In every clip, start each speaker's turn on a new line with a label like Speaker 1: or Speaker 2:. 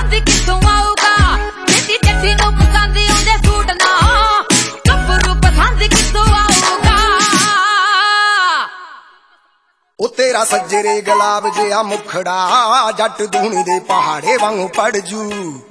Speaker 1: पसंद किथों आऊगा जेदी जट्टी नूं पसंद आउंदे सूट ना गब्बरू पसंद किथों आऊगा
Speaker 2: ओ तेरा सज्जरे गुलाब जिहा मुखड़ा जट दूनी दे पहाड़े वांगू पड़ जू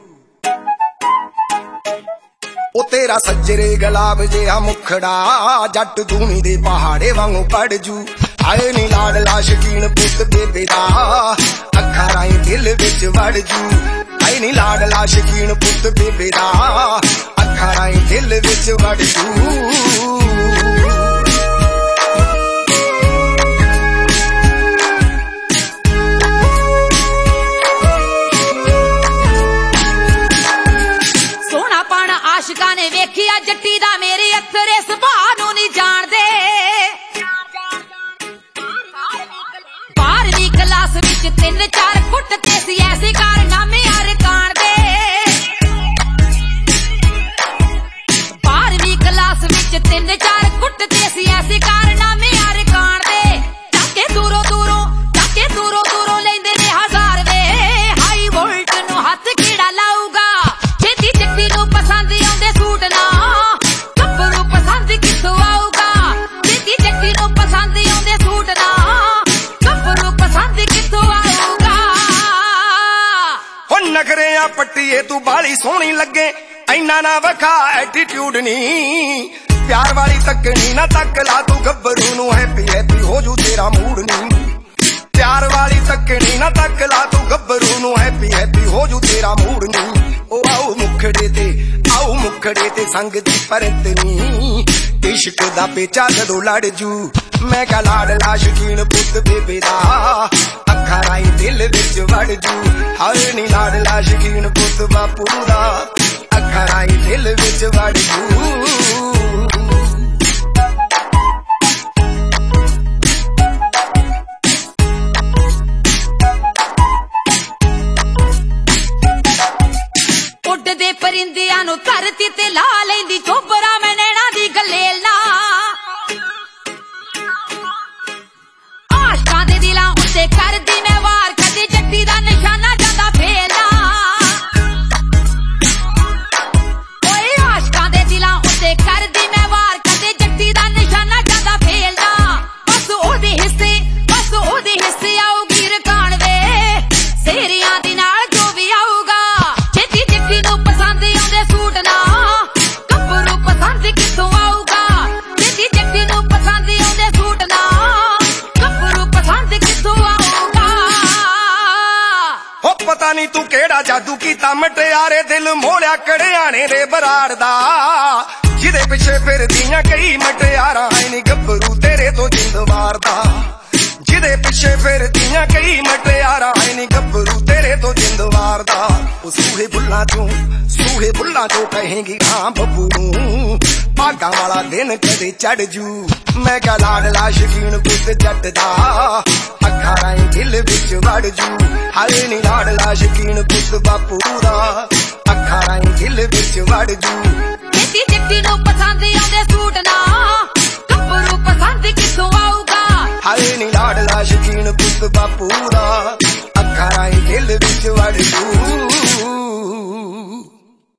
Speaker 2: ओ तेरा सज्जरे गुलाब जिहा मुखड़ा जट दूनी दे पहाड़े वांगू पड़ जू आए नी लाडला शकीन पुत बेबे दा अखा राई दिल विच वड़ जू आए नी लाडला शकीन पुत बेबे दा अखा राई दिल विच वड़ जू
Speaker 1: आशिकां ने वेखिया जट्टी दा मेरे अक्सर इस भाव नूं नहीं जाणदे 12वीं क्लास विच 3-4 फुट ते सी ऐसे कारनामे यार कान दे 12वीं क्लास विच 3-4 फुट ते सी ऐसे कारनामे यार कान दे जाके दूरों दूरों लेंदे ने हजार वे हाई वोल्ट नूं हथ किहड़ा लाऊगा जेदी जट्टी नूं पसंद आउंदे सूट ना गब्बरू पसंद किथों आऊगा जेदी जट्टी नूं पसंद आउंदे सूट ना गब्बरू पसंद किथों आऊगा
Speaker 2: हो नखरियां पट्टीए तू बाली सोहनी लगे ऐना ना वखा एटीट्यूड नी प्यार वाली तकनी ना तक ला तू गब्बरू नूं हैप्पी हैप्पी हो जू तेरा मूड नी प्यार वाली तकनी ना तक ला तू गब्बरू नूं हैप्पी हैप्पी हो जू तेरा मूड नी ओ आओ मुखड़े ते संग दी परतनी इश्क दा पेचा जदों लड़ जू मैं कह लाडला शकीन पुत बेबे दा अखा राई दिल विच वड़ जू हाए नी लाडला शकीन पुत बापू दा अखा राई दिल विच वड़ जू
Speaker 1: उड़दे परिंदियां नूं धरती ते ला लैंदी चोपरा मैं नैना दी गलेल ना आशकां दे दिलां उत्ते करदी मैं वार कदे जट्टी दा निशाना जांदा फेल ना ओए आशकां दे दिलां उत्ते करदी मैं वार कदे जट्टी दा निशाना जांदा फेल ना बस ओदे हिस्से आऊगी रकान वे सेरियां दी नाल जो भी आऊगा जेदी जट्टी नूं पसंद आउंदे सूट ना गब्बरू पसंद किथों आऊगा जेदी जट्टी नूं पसंद आउंदे सूट ना गब्बरू पसंद किथों आऊगा
Speaker 2: हो पता नहीं तू केड़ा जादू कीता मटियारे दिल मोड़िया कड़ियाने दे बराड़ दा जिदे पिछे फिरदियां कई मटियारां नी गब्बरू तेरे तो जिंद वारदा जिदे पिछे फिरदियां कई मटियारां नी गब्बरू तेरे तो जिंद वारदा सूहे बुल्लां चो कहेंगी हाँ बब्बू नूं भागां वाला दिन कदे चढ़ जू मैं कह लाडला शकीन पुत जट दा अखा राई दिल विच वड़ जू हाए नी लाडला शकीन पुत बापू दा अखा राई दिल विच वड़ जू
Speaker 1: जेदी जट्टी नूं पसंद आउंदे सूट ना गब्बरू पसंद किथों आऊगा
Speaker 2: हाए नी लाडला शकीन पुत बापू दा